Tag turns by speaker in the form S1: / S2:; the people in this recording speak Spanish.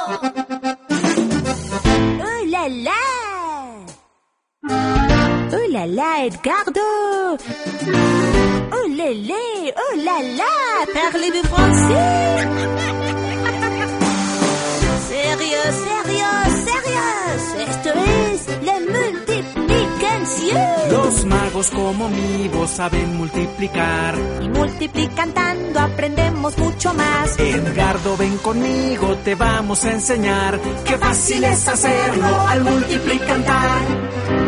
S1: Oh là là! Oh là là, Edgardo! Oh lélé! Oh là là! Parlez-vous français? Sérieux, sérieux, sérieux. Esto es la multiplicación.
S2: Los magos como mi voz saben multiplicar.
S1: Y multiplicando aprendemos mucho más.
S2: Edgardo, ven conmigo, te vamos a enseñar. Qué fácil es hacerlo al multiplicar.